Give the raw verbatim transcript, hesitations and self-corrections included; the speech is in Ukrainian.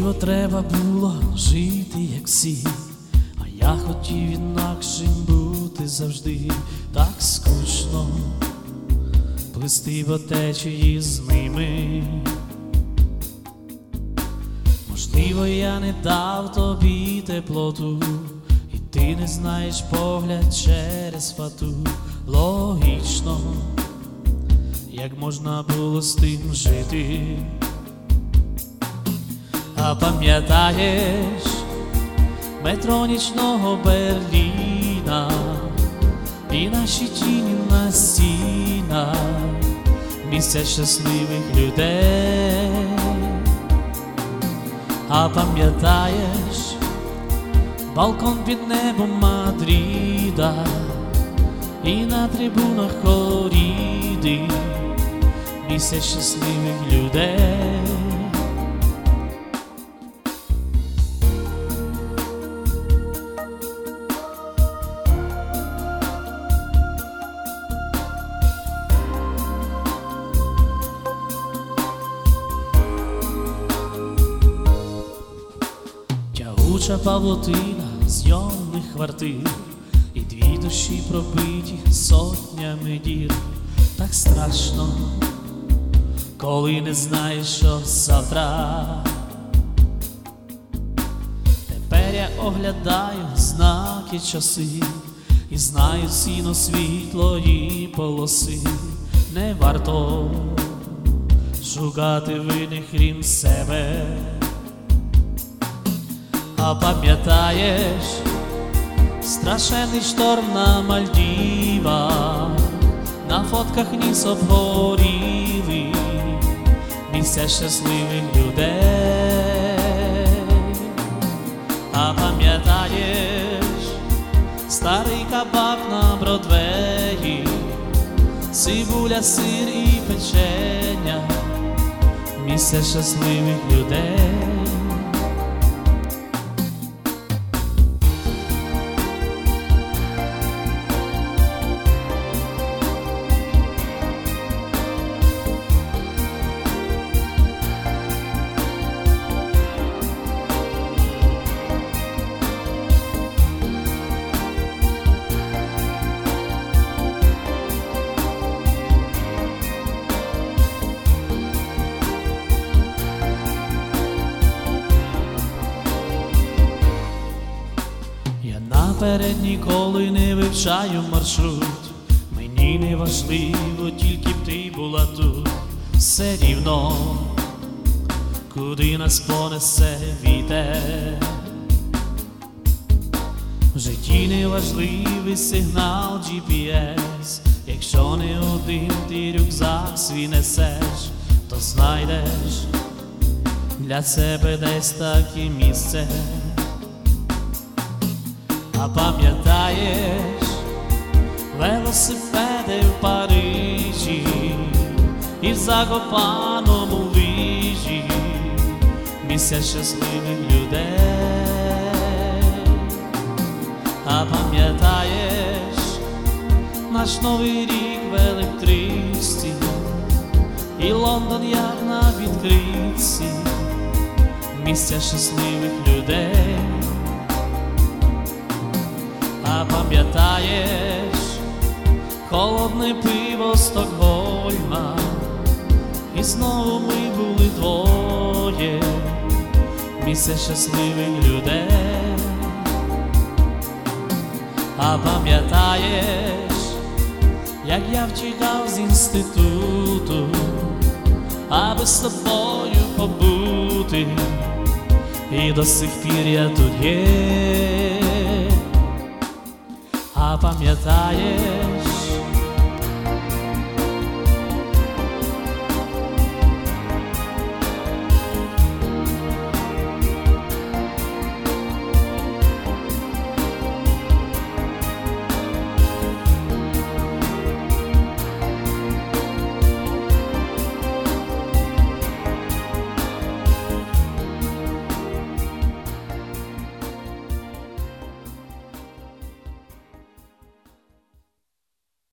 Можливо, треба було жити, як всі, а я хотів інакшим бути завжди. Так скучно плисти по течії з ними. Можливо, я не дав тобі теплоту, і ти не знаєш погляд через фату. Логічно, як можна було з тим жити. А пам'ятаєш метро нічного Берліна і наші тіні на стінах, місця щасливих людей? А пам'ятаєш балкон під небом Мадрида і на трибунах коріди, місця щасливих людей? Тягуча павутина зйомних квартир, і дві душі пробиті сотнями дір. Так страшно, коли не знаєш, що завтра. Тепер я оглядаю знаки часи і знаю ціну світлої полоси. Не варто шукати винних крім себе. А пам'ятаєш страшенний шторм на Мальдівах, на фотках ніс обгорілий, місця щасливих людей? А пам'ятаєш старий кабак на Бродвеї, цибуля, сир і печення, місця щасливих людей? Наперед ніколи не вивчаю маршрут, мені не важливо, тільки б ти була тут. Все рівно, куди нас понесе вітер. В житті не важливий сигнал джі пі ес, якщо не один ти рюкзак свій несеш, то знайдеш для себе десь таке місце. А пам'ятаєш велосипеди в Парижі і в Закопаному лижі, місця щасливих людей? А пам'ятаєш наш новий рік в електричці і Лондон як на відкритці, місця щасливих людей? А пам'ятаєш холодне пиво Стокгольма, і знову ми були двоє, місця щасливих людей? А пам'ятаєш, як я втікав з інституту, аби з тобою побути, і до сих пір я тут є? А пам'ятаєш